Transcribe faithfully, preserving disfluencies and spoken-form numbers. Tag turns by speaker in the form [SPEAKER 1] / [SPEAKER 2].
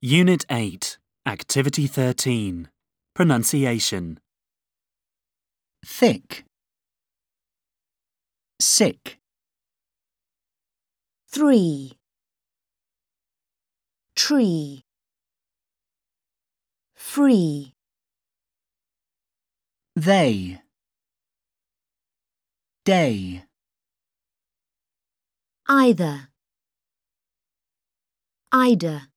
[SPEAKER 1] Unit eight, Activity thirteen. Pronunciation.
[SPEAKER 2] Thick, sick,
[SPEAKER 3] Three. Tree. Free.
[SPEAKER 2] they, day,
[SPEAKER 3] Either. Ida.